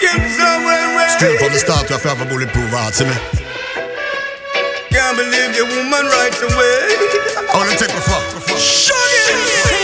Straight from the start, you have to have a bulletproof heart, see me? Can't believe your woman right away. I wanna take a fuck. Shut it!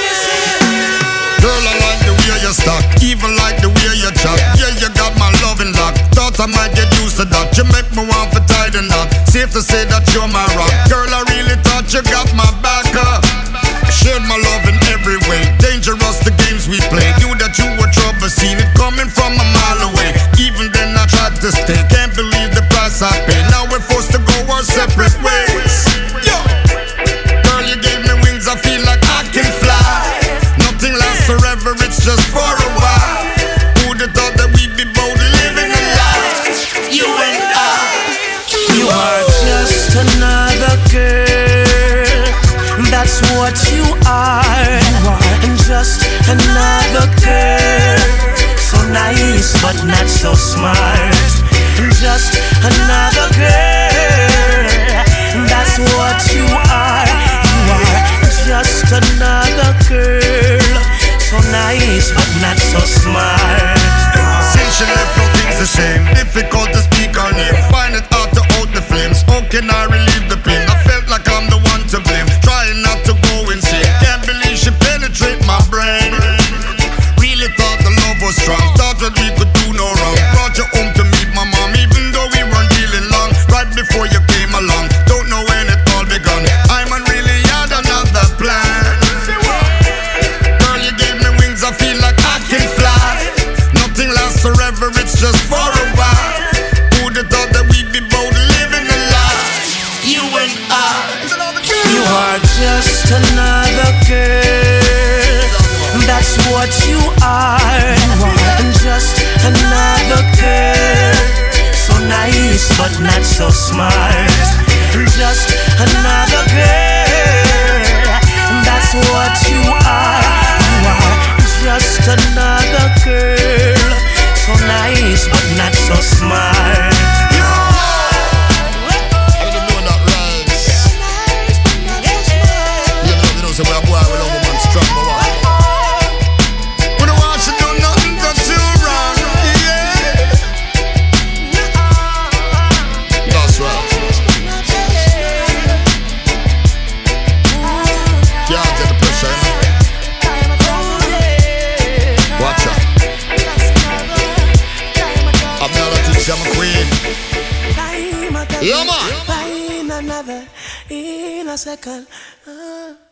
Girl, I like the way you stock, even like the way you chat. Yeah, you got my loving lock. Thought I might get used to that. You make me want to tie the knot. Safe to say that you're my rock. Girl, I really thought you got my back up. Shared my love in every way. Dangerous the games we play. Knew that you were trouble, seen it coming from a mile away. Even then I tried to stay. Can't believe the price I pay. Now we're forced to go our separate ways. Yo, girl, you gave me wings. I feel like I can fly. Nothing lasts forever. It's just for a while. Who'd have thought that we'd be both living a life? You and I. You are just another girl. That's what you are. And just another girl. So nice but not so smart. And just another girl. That's what you are. You are just another girl. So nice but not so smart. Since she left, no things the same. Difficult to speak her name. Find it hard to out the flames. How can I relieve the pain? I felt like I'm the one to blame. Trying not to go insane. Can't believe she penetrate my brain. Really thought the love was strong. Thought that we could do no wrong. Brought you home to meet my mom, even though we weren't dealing long. Right before you came along. Don't know when it all begun. I man really had another plan. Girl, you gave me wings. I feel like I can fly. Nothing lasts forever. It's just for a while. Who'd have thought that we'd be both living a life? You and I. You are just another girl. That's what you are. And just another girl. So nice but not so smart. And just another girl. That's what you are. You are just another girl. So nice but not so smart. So we're a boy, we love a man strong, but what? We don't want you to do nothing that's too wrong, yeah. That's right. Can't take the pressure, watch out. I'm not a teacher, I'm a queen. Yeah, man. Find another in a second.